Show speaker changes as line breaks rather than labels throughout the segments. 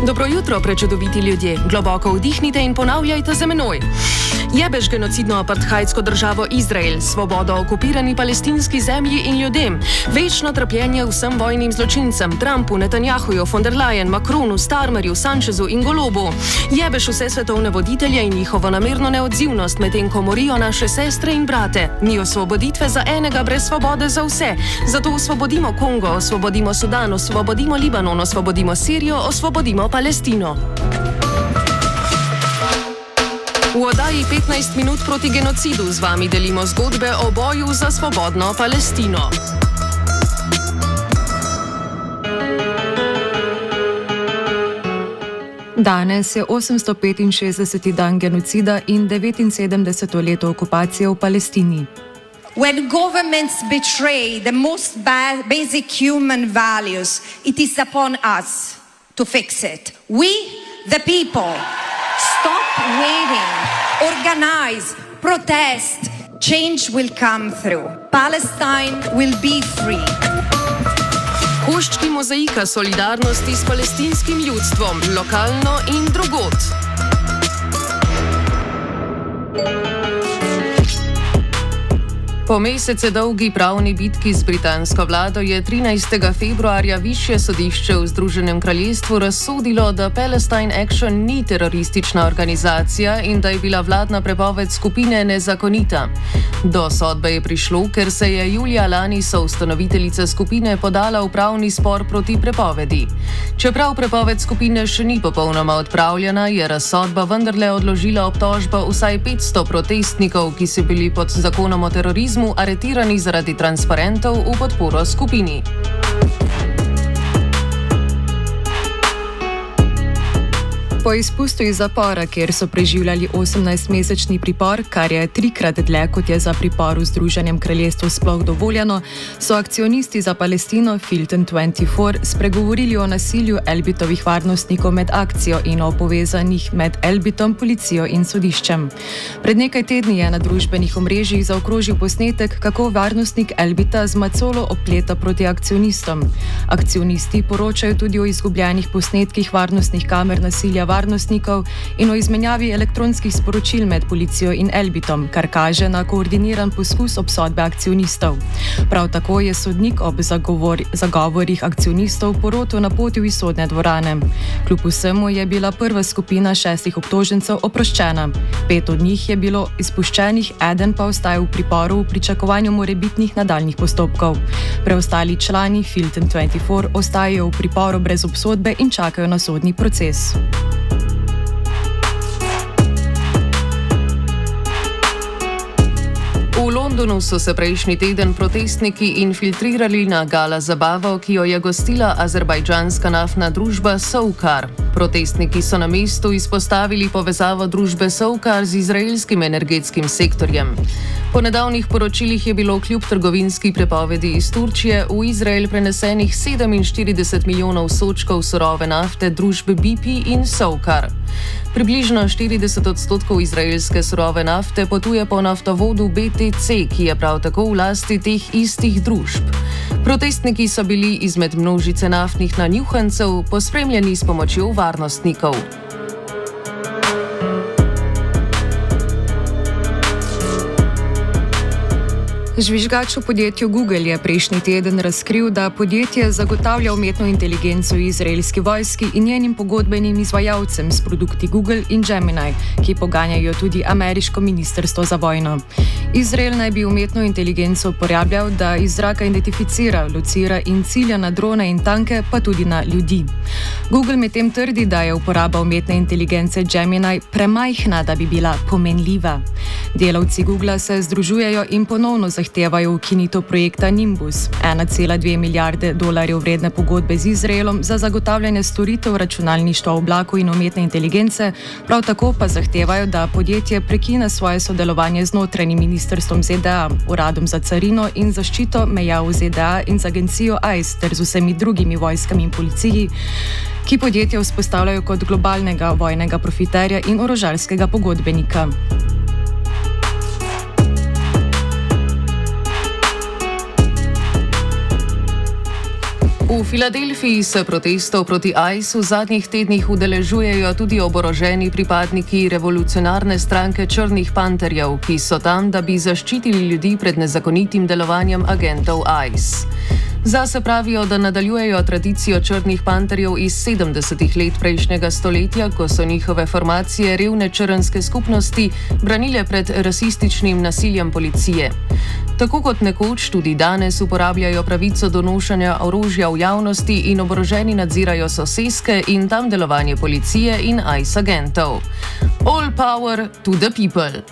Dobro jutro, prečudoviti ljudje. Globoko vdihnite in ponavljajte za menoj. Jebeš genocidno apartheidsko državo Izrael, svobodo okupirani palestinski zemlji in ljudem, večno trpljenje vsem vojnim zločincem, Trumpu, Netanjahuju, von der Leyen, Macronu, Starmerju, Sanchezu in Golobu. Jebeš vse svetovne voditelje in njihovo namerno neodzivnost, medtem ko morijo naše sestre in brate. Ni osvoboditve za enega brez svobode za vse. Zato osvobodimo Kongo, osvobodimo Sudan, osvobodimo Libanon, osvobodimo Sirijo, osvobodimo Palestino. V oddaji 15 minut proti genocidu z vami delimo zgodbe o boju za svobodno Palestino.
Danes je 865. dan genocida in 79. leto okupacije v Palestini.
When governments betray the most basic human values, it is upon us to fix it. We, the people, stop waiting, organize, protest. Change will come through. Palestine will be free.
Koščki mozaika solidarnosti s palestinskim ljudstvom, lokalno in drugod. Po mesece dolgi pravni bitki z britansko vlado je 13. februarja Višje sodišče v Združenem kraljestvu razsodilo, da Palestine Action ni teroristična organizacija in da je bila vladna prepoved skupine nezakonita. Do sodbe je prišlo, ker se je julija lani soustanoviteljica skupine podala v pravni spor proti prepovedi. Čeprav prepoved skupine še ni popolnoma odpravljena, je razsodba vendarle odložila obtožbo vsaj 500 protestnikov, ki so bili pod zakonom o terorizmu aretirani zaradi transparentov v podporo skupini.
Po izpustu iz zapora, kjer so preživljali 18-mesečni pripor, kar je 3-krat dlje, kot je za pripor v Združenem kraljestvu sploh dovoljeno, so akcionisti za Palestino Filton 24 spregovorili o nasilju Elbitovih varnostnikov med akcijo in o povezanih med Elbitom, policijo in sodiščem. Pred nekaj tedni je na družbenih omrežjih zaokrožil posnetek, kako varnostnik Elbita z macolo opleta proti akcionistom. Akcionisti poročajo tudi o izgubljenih posnetkih varnostnih kamer nasilja varnostnikov in o izmenjavi elektronskih sporočil med policijo in Elbitom, kar kaže na koordiniran poskus obsodbe akcionistov. Prav tako je sodnik ob zagovorih akcionistov poroto napotil iz sodne dvorane. Kljub vsemu je bila prva skupina 6 obtožencev oproščena. 5 od njih je bilo izpuščenih, eden pa ostaja v priporu v pričakovanju morebitnih nadaljnjih postopkov. Preostali člani Filton 24 ostajajo v priporu brez obsodbe in čakajo na sodni proces.
V Londonu so se prejšnji teden protestniki infiltrirali na gala zabavo, ki jo je gostila azerbajdžanska naftna družba Sovkar. Protestniki so na mestu izpostavili povezavo družbe Sovkar z izraelskim energetskim sektorjem. Po nedavnih poročilih je bilo kljub trgovinski prepovedi iz Turčije v Izrael prenesenih 47 milijonov sodčkov surove nafte družbe BP in Sovkar. Približno 40% izraelske surove nafte potuje po naftovodu BTC, ki je prav tako v lasti teh istih družb. Protestniki so bili izmed množice naftnih nanjuhancev pospremljeni s pomočjo varnostnikov.
Žvižgač v podjetju Google je prejšnji teden razkril, da podjetje zagotavlja umetno inteligenco izraelski vojski in njenim pogodbenim izvajalcem s produkti Google in Gemini, ki poganjajo tudi ameriško ministrstvo za vojno. Izrael naj bi umetno inteligenco uporabljal, da iz zraka identificira, locira in cilja na drone in tanke, pa tudi na ljudi. Google medtem trdi, da je uporaba umetne inteligence Gemini premajhna, da bi bila pomenljiva. Delavci Googla se združujejo in ponovno zahtevajo ukinitev projekta Nimbus, 1,2 milijarde dolarjev vredne pogodbe z Izraelom za zagotavljanje storitev računalništva v oblaku in umetne inteligence, prav tako pa zahtevajo, da podjetje prekine svoje sodelovanje z notranjim ministrstvom ZDA, Uradom za carino in zaščito meja v ZDA in z agencijo ICE ter z vsemi drugimi vojskami in policiji, ki podjetje vzpostavljajo kot globalnega vojnega profiterja in orožarskega pogodbenika.
V V Filadelfiji se protestov proti ICE v zadnjih tednih udeležujejo tudi oboroženi pripadniki revolucionarne stranke Črnih panterjev, ki so tam, da bi zaščitili ljudi pred nezakonitim delovanjem agentov ICE. Zase pravijo, da nadaljujejo tradicijo Črnih panterjev iz 70. let prejšnjega stoletja, ko so njihove formacije revne črnske skupnosti branile pred rasističnim nasiljem policije. Tako kot nekoč tudi danes uporabljajo pravico do nošenja orožja v javnosti in oboroženi nadzirajo soseske in tam delovanje policije in ICE agentov. All power to the people!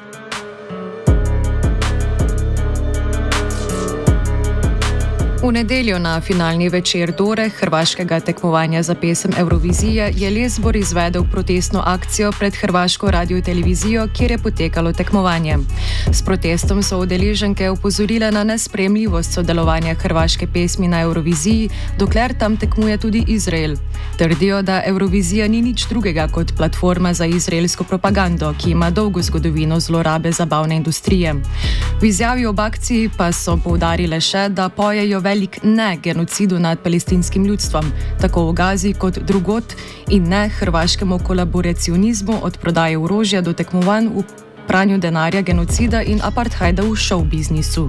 V nedeljo na finalni večer Dore, hrvaškega tekmovanja za pesem Evrovizije, je Lesbor izvedel protestno akcijo pred hrvaško radiotelevizijo, kjer je potekalo tekmovanje. S protestom so udeleženke opozorile na nesprejemljivost sodelovanja hrvaške pesmi na Evroviziji, dokler tam tekmuje tudi Izrael. Trdijo, da Evrovizija ni nič drugega kot platforma za izraelsko propagando, ki ima dolgo zgodovino zlorabe zabavne industrije. V izjavi ob akciji pa so poudarile še, da pojejo velik ne genocidu nad palestinskim ljudstvom, tako v Gazi kot drugot, in ne hrvaškemu kolaboracionizmu od prodaje orožja do tekmovanj v pranju denarja, genocida in apartheida v šov-biznisu.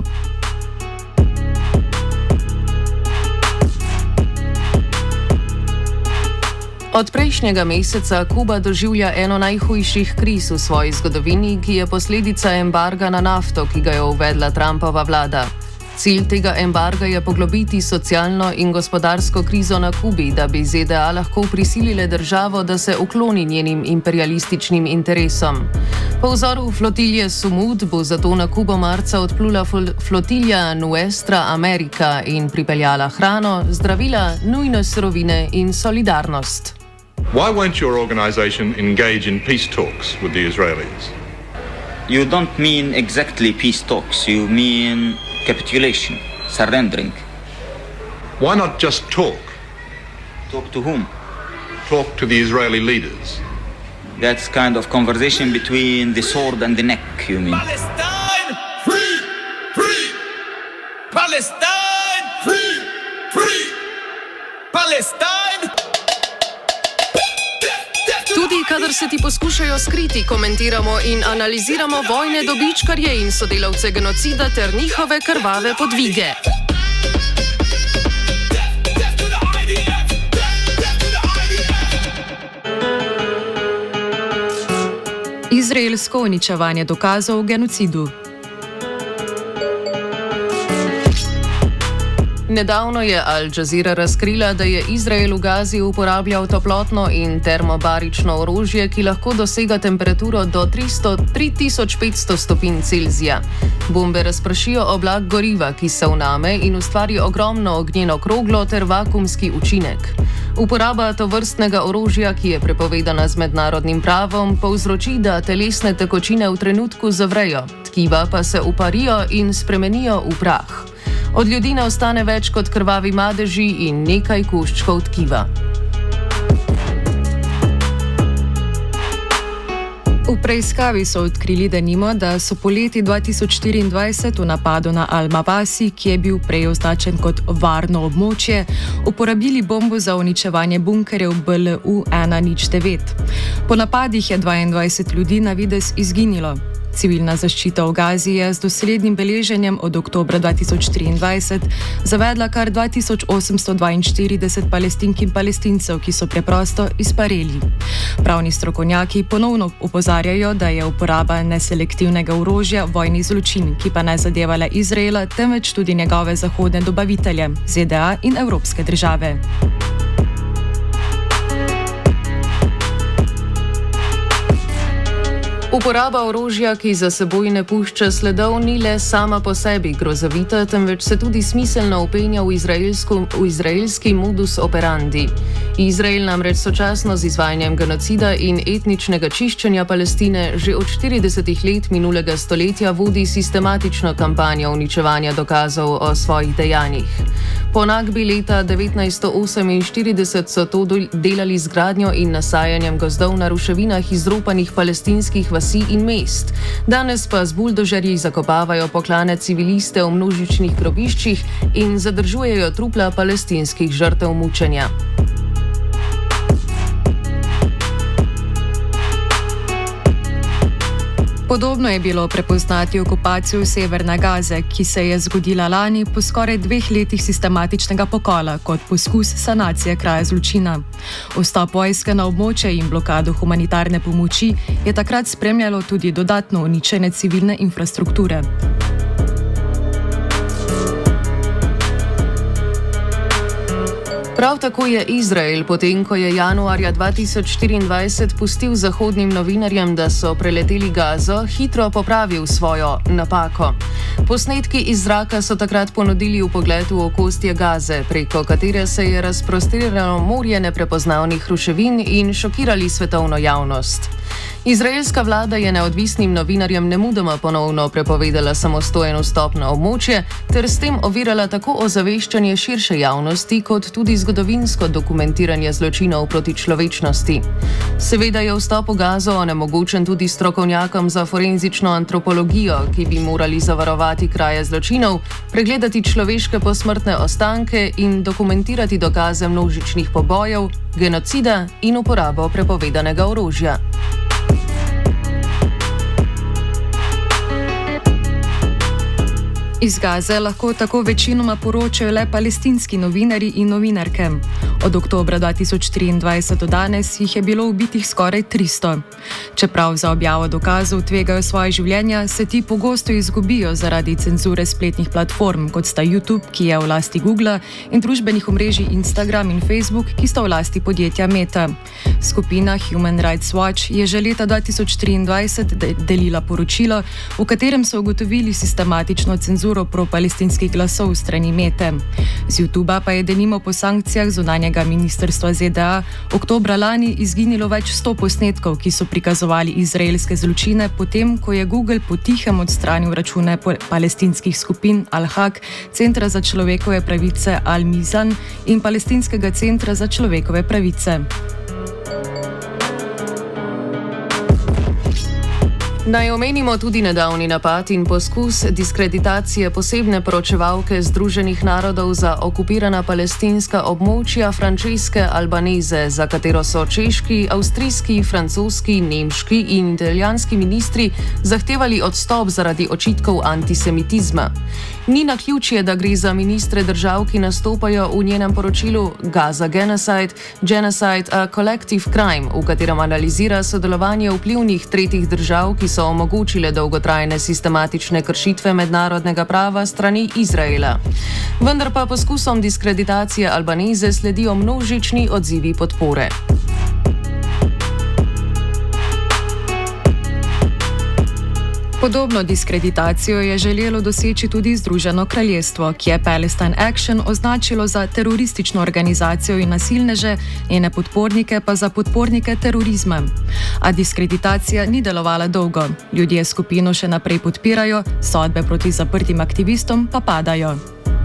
Od prejšnjega meseca Kuba doživlja eno najhujših kriz v svoji zgodovini, ki je posledica embarga na nafto, ki ga je uvedla Trumpova vlada. Cilj tega embarga je poglobiti socialno in gospodarsko krizo na Kubi, da bi ZDA lahko prisilile državo, da se ukloni njenim imperialističnim interesom. Po vzoru flotilje Sumud bo zato na Kubo marca odplula flotilja Nuestra America in pripeljala hrano, zdravila, nujne surovine in solidarnost.
Why won't your organization engage in peace talks with the Israelis?
You don't mean exactly peace talks, you mean capitulation, surrendering.
Why not just talk?
Talk to whom?
Talk to the Israeli leaders.
That's kind of conversation between the sword and the neck, you mean?
Palestine! Free! Free! Palestine! Free! Free! Palestine!
Tudi kadar se ti poskušajo skriti, komentiramo in analiziramo vojne dobičkarje in sodelavce genocida ter njihove krvave podvige.
Izraelsko uničevanje dokazov o genocidu.
Nedavno je Al Jazeera razkrila, da je Izrael v Gazi uporabljal toplotno in termobarično orožje, ki lahko dosega temperaturo do 3500 stopinj Celzija. Bombe razprašijo oblak goriva, ki se vname in ustvari ogromno ognjeno kroglo ter vakuumski učinek. Uporaba tovrstnega orožja, ki je prepovedana z mednarodnim pravom, povzroči, da telesne tekočine v trenutku zavrejo, tkiva pa se uparijo in spremenijo v prah. Od ljudi ne ostane več kot krvavi madeži in nekaj koščkov tkiva.
V preiskavi so odkrili denimo, da so poleti 2024 v napadu na Al-Mawasi, ki je bil prej označen kot varno območje, uporabili bombo za uničevanje bunkerjev BLU 109. Po napadih je 22 ljudi na videz izginilo. Civilna zaščita v Gazi je z doslednim beleženjem od oktobra 2023 zavedla kar 2842 Palestink in Palestincev, ki so preprosto izpareli. Pravni strokovnjaki ponovno opozarjajo, da je uporaba neselektivnega orožja vojni zločin, ki pa ne zadeva le Izraela, temveč tudi njegove zahodne dobavitelje, ZDA in evropske države.
Uporaba orožja, ki za seboj ne pušča sledov, ni le sama po sebi grozovita, temveč se tudi smiselno vpenja v izraelski modus operandi. Izrael namreč sočasno z izvajanjem genocida in etničnega čiščenja Palestine že od 40 let minulega stoletja vodi sistematično kampanjo uničevanja dokazov o svojih dejanjih. Po Nakbi leta 1948 so to delali z gradnjo in nasajanjem gozdov na ruševinah izropanih palestinskih vasi in mest. Danes pa z buldožerji zakopavajo poklane civiliste v množičnih grobiščih in zadržujejo trupla palestinskih žrtev mučenja.
Podobno je bilo prepoznati okupacijo severne Gaze, ki se je zgodila lani po skoraj 2 letih sistematičnega pokola kot poskus sanacije kraja zločina. Vstop vojske na območje in blokado humanitarne pomoči je takrat spremljalo tudi dodatno uničenje civilne infrastrukture.
Prav tako je Izrael, potem ko je januarja 2024 pustil zahodnim novinarjem, da so preleteli Gazo, hitro popravil svojo napako. Posnetki iz zraka so takrat ponudili vpogled v okostje Gaze, preko katere se je razprostiralo morje neprepoznavnih ruševin in šokirali svetovno javnost. Izraelska vlada je neodvisnim novinarjem nemudoma ponovno prepovedala samostojen vstop na območje ter s tem ovirala tako ozaveščanje širše javnosti kot tudi zgodovinsko dokumentiranje zločinov proti človečnosti. Seveda je vstop v Gazo onemogočen tudi strokovnjakom za forenzično antropologijo, ki bi morali zavarovati kraje zločinov, pregledati človeške posmrtne ostanke in dokumentirati dokaze množičnih pobojev, genocida in uporabo prepovedanega orožja.
Iz Gaze lahko tako večinoma poročajo le palestinski novinarji in novinarke. Od oktobra 2023 do danes jih je bilo ubitih skoraj 300. Čeprav za objavo dokazov tvegajo svoje življenja, se ti pogosto izgubijo zaradi cenzure spletnih platform, kot sta YouTube, ki je v lasti Google, in družbenih omrežij Instagram in Facebook, ki sta v lasti podjetja Meta. Skupina Human Rights Watch je že leta 2023 delila poročilo, v katerem so ugotovili sistematično cenzuro pro-palestinskih glasov strani Mete. Z YouTuba pa je denimo po sankcijah zunanjega ministrstva ZDA oktobra lani izginilo več 100 posnetkov, ki so prikazovali izraelske zločine, potem ko je Google potihem odstranil račune palestinskih skupin Al-Haq, Centra za človekove pravice Al-Mizan in Palestinskega centra za človekove pravice.
Naj omenimo tudi nedavni napad in poskus diskreditacije posebne poročevalke Združenih narodov za okupirana palestinska območja Francesche Albanese, za katero so češki, avstrijski, francoski, nemški in italijanski ministri zahtevali odstop zaradi očitkov antisemitizma. Ni naključje, da gre za ministre držav, ki nastopajo v njenem poročilu Gaza Genocide, a Collective Crime, v katerem analizira sodelovanje vplivnih tretjih držav, ki so omogočile dolgotrajne sistematične kršitve mednarodnega prava strani Izraela. Vendar pa poskusom diskreditacije Albaneze sledijo množični odzivi podpore.
Podobno diskreditacijo je želelo doseči tudi Združeno kraljestvo, ki je Palestine Action označilo za teroristično organizacijo in nasilneže, njene podpornike pa za podpornike terorizma. A diskreditacija ni delovala dolgo. Ljudje skupino še naprej podpirajo, sodbe proti zaprtim aktivistom pa padajo.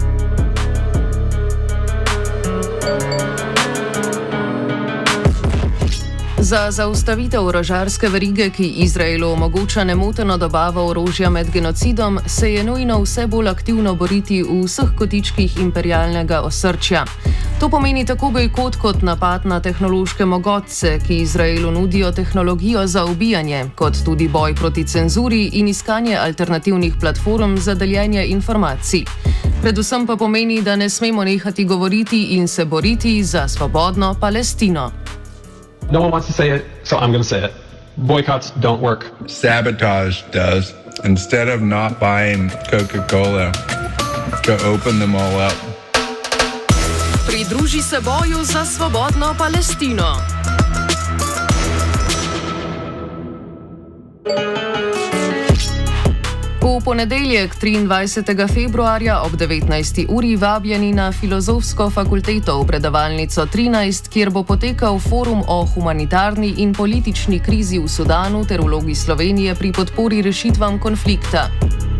Za zaustavitev orožarske verige, ki Izraelu omogoča nemoteno dobavo orožja med genocidom, se je nujno vse bolj aktivno boriti v vseh kotičkih imperialnega osrčja. To pomeni tako bojkot kot napad na tehnološke mogotce, ki Izraelu nudijo tehnologijo za ubijanje, kot tudi boj proti cenzuri in iskanje alternativnih platform za deljenje informacij. Predvsem pa pomeni, da ne smemo nehati govoriti in se boriti za svobodno Palestino.
No one wants to say it, so I'm going to say it. Boycotts don't work.
Sabotage does. Instead of not buying Coca-Cola, go open them all up.
Pridruži se boju za svobodno Palestino. V v ponedeljek 23. februarja ob 19. uri vabljeni na Filozofsko fakulteto v predavalnico 13, kjer bo potekal forum o humanitarni in politični krizi v Sudanu ter vlogi Slovenije pri podpori rešitvam konflikta.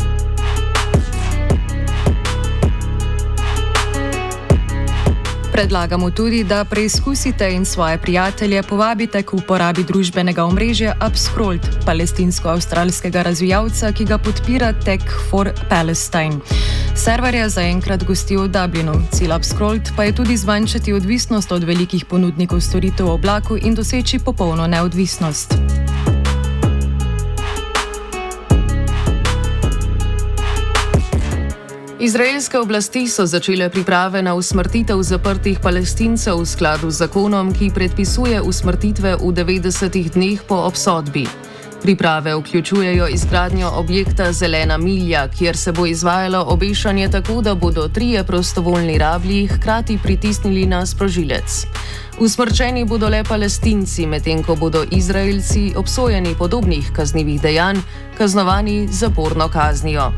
Predlagamo tudi, da preizkusite in svoje prijatelje povabite k uporabi družbenega omrežja Upscrolled, palestinsko-avstralskega razvijalca, ki ga podpira Tech for Palestine. Server je zaenkrat gostil v Dublinu. Cilj Upscrolled pa je tudi zmanjšati odvisnost od velikih ponudnikov storitev v oblaku in doseči popolno neodvisnost.
Izraelske oblasti so začele priprave na usmrtitev zaprtih Palestincev v skladu z zakonom, ki predpisuje usmrtitve v 90 dneh po obsodbi. Priprave vključujejo izgradnjo objekta Zelena milja, kjer se bo izvajalo obešanje tako, da bodo 3 prostovoljni rablji hkrati pritisnili na sprožilec. Usmrčeni bodo le Palestinci, medtem ko bodo Izraelci obsojeni podobnih kaznivih dejanj, kaznovani z zaporno kaznijo.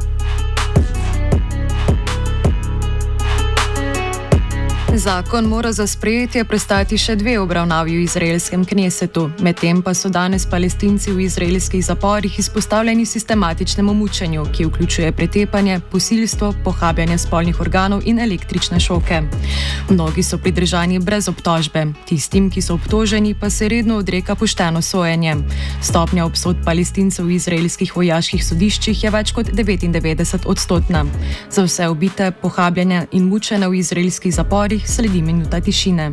Zakon mora za sprejetje prestati še 2 obravnavi v izraelskem knesetu, medtem pa so danes Palestinci v izraelskih zaporih izpostavljeni sistematičnemu mučenju, ki vključuje pretepanje, posilstvo, pohabljanje spolnih organov in električne šoke. Mnogi so pridržani brez obtožbe, tistim, ki so obtoženi, pa se redno odreka pošteno sojenje. Stopnja obsodb Palestincev v izraelskih vojaških sodiščih je več kot 99%. Za vse ubite, pohabljanja in mučene v izraelskih zaporih sledi minuta tišine.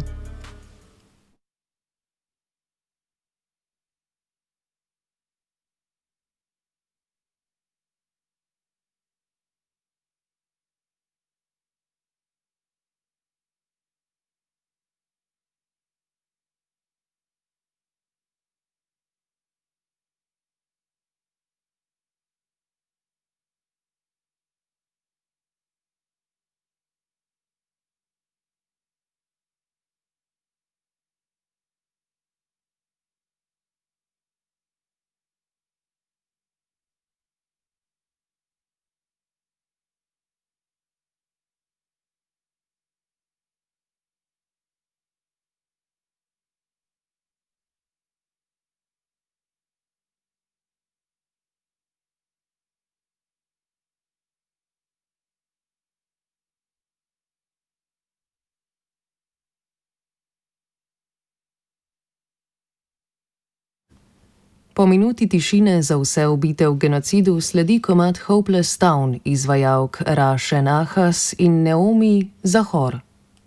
Po minuti tišine za vse ubite v genocidu sledi komad Hopeless Town izvajalk Raše Nahas in Naomi Zahor.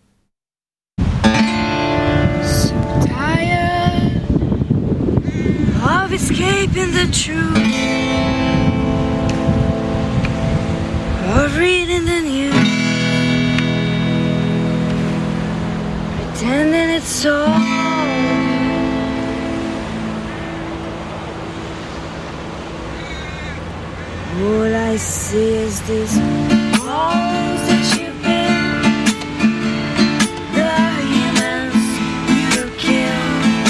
So tired of escaping the truth, of reading the news, pretending it's all. All I see is these walls that you build, the humans you kill,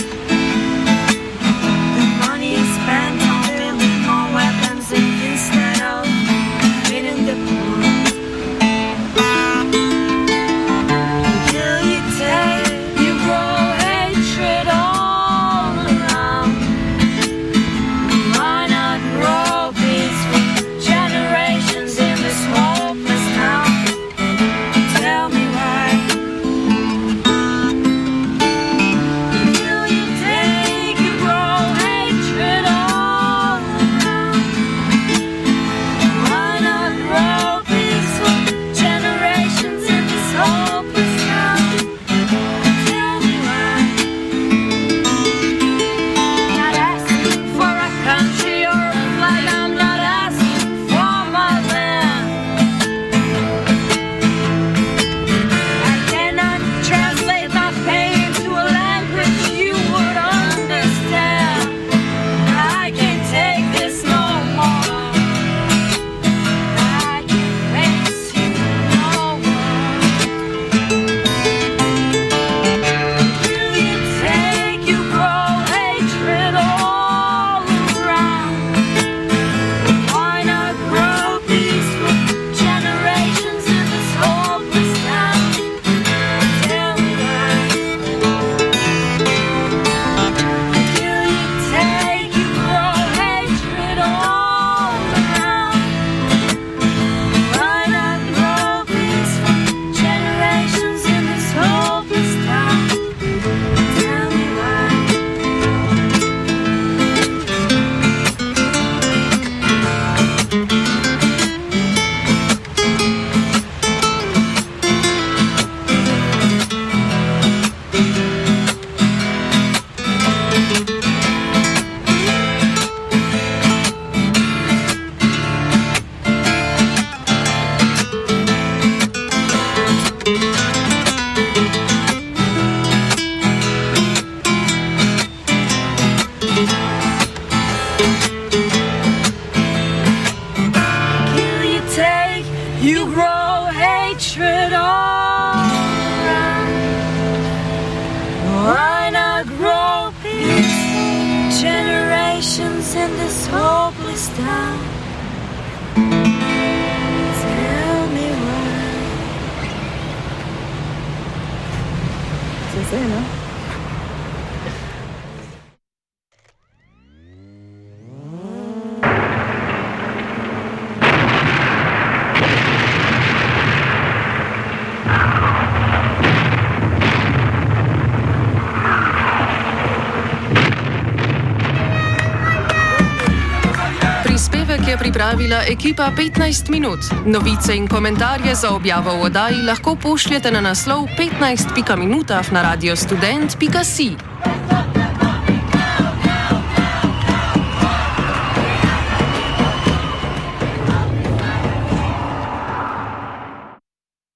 the money you spent on building more weapons instead of feeding the poor. Until you take, you grow hatred all around. Why not grow peace? Generations in this hopeless town. stop. Tell me why.
Se no?
Prispevek je pripravila ekipa 15 minut. Novice in komentarje za objavo v oddaji lahko pošljete na naslov 15.minutah na radiostudent.si.